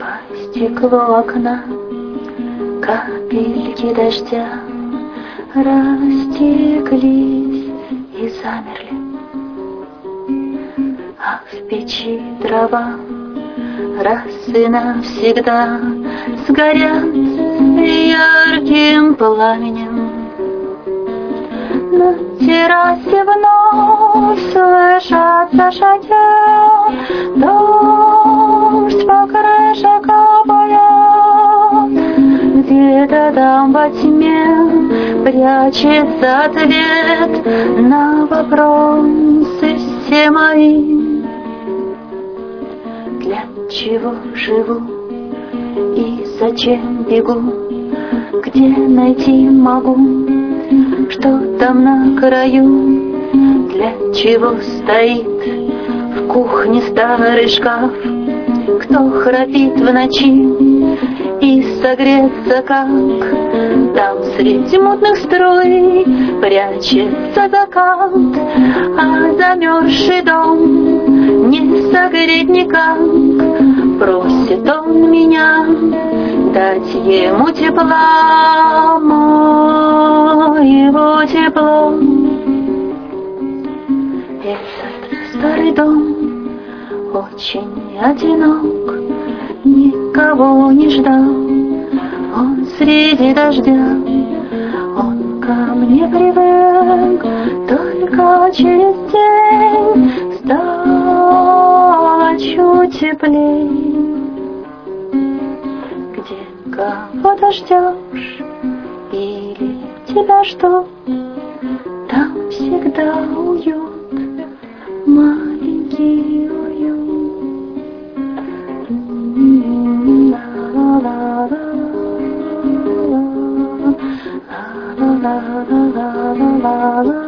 А стекло окна, капельки дождя растеклись и замерли, а в печи дрова раз и навсегда сгорят ярким пламенем. На террасе вновь слышатся шаги, дождь по крыше капает. Где-то там во тьме прячется ответ на вопросы все мои. Для чего живу и зачем бегу? Где найти могу, что там на краю? Для чего стоит в кухне старый шкаф? Кто храпит в ночи и согреться как? Там среди мутных струй прячется закат, а замерзший дом не согреть никак. Просит он меня дать ему тепла, моего тепло. Этот старый дом очень одинок, никого не ждал. Он среди дождя, он ко мне привык, только через день стало чуть теплей. Где кого-то ждешь или тебя ждут, там всегда уют, маленький уют. La la la la la la la la.